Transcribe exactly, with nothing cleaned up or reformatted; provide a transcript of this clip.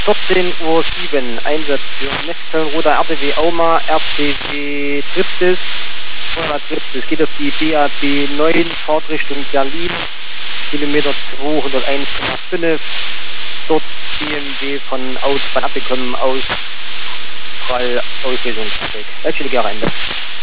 vierzehn Uhr sieben, Einsatz für Nestköln-Roda R T W Auma, R T W Triptis, Feuerwehr Triptis, geht auf die B A B neun, Fahrtrichtung Berlin, Kilometer zweihunderteins Komma fünf, dort B M W von Autobahn abgekommen aus Auslösungstrafik. Herzliche Ende.